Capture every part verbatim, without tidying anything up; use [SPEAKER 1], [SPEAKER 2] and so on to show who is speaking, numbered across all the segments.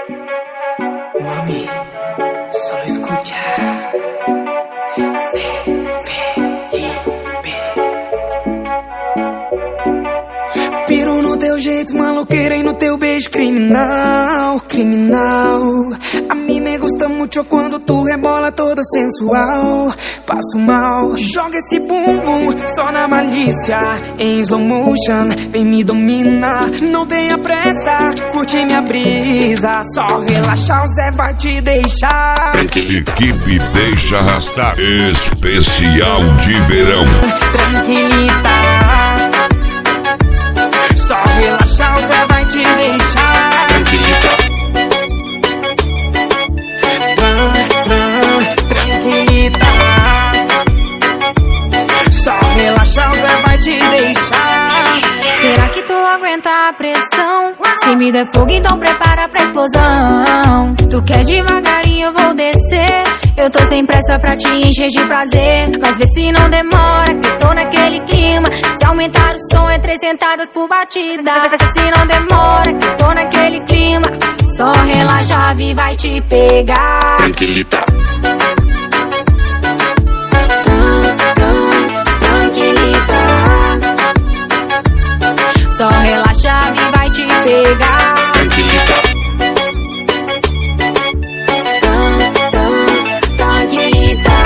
[SPEAKER 1] Mami, solo escucha C V I B. Piro no teu jeito maloqueira e no teu beijo criminal, criminal. A mim me gusta muito quando tu rebola toda sensual. Passo mal, joga esse bumbum só na malícia. Em slow motion, vem me dominar. Não tenha pressa, curte minha brisa. Só relaxar, o Zé vai te deixar.
[SPEAKER 2] Equipe Deixa Arrastar, especial de verão.
[SPEAKER 1] Tranquilita, só relaxar, o Zé vai te deixar.
[SPEAKER 2] Tranquilita.
[SPEAKER 1] Tranquilita, só relaxar, o Zé vai te deixar.
[SPEAKER 3] Será que tu aguenta a pressão? Se me der fogo, então prepara pra explosão. Tu quer devagarinho, eu vou descer. Eu tô sem pressa pra te encher de prazer, mas vê se não demora, que eu tô naquele clima. Se aumentar o som é três sentadas por batida. Se não demora, que eu tô naquele clima. Só relaxa, a Vi vai te pegar.
[SPEAKER 2] Tranquilita.
[SPEAKER 3] Tranquilita, só relaxa, a Vi vai te pegar.
[SPEAKER 2] Tranquilita.
[SPEAKER 3] Tranquilita,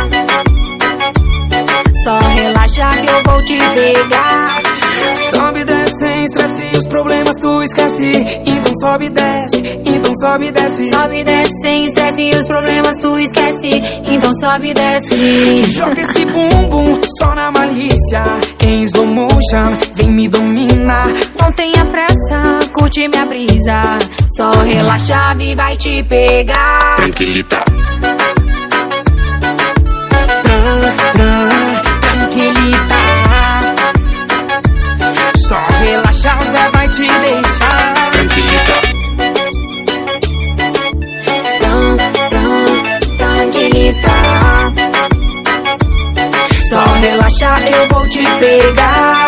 [SPEAKER 3] só relaxa que eu vou te pegar.
[SPEAKER 1] Sobe e desce sem estresse, os problemas tu esquece. Então sobe e desce, então sobe e desce.
[SPEAKER 3] Sobe e desce sem estresse, os problemas tu esquece. Então sobe e desce.
[SPEAKER 1] Joga esse bumbum só na malícia. Em slow motion, vem me dominar.
[SPEAKER 3] Não tenha pressa, curte minha brisa. Só relaxa, a Vi vai te pegar.
[SPEAKER 2] Tranquilita.
[SPEAKER 1] Tran, tran, tranquilita, só relaxar, o Zé vai te deixar.
[SPEAKER 2] Tranquilita.
[SPEAKER 3] Tran, tran, tranquilita,
[SPEAKER 1] Só relaxar, eu vou te pegar.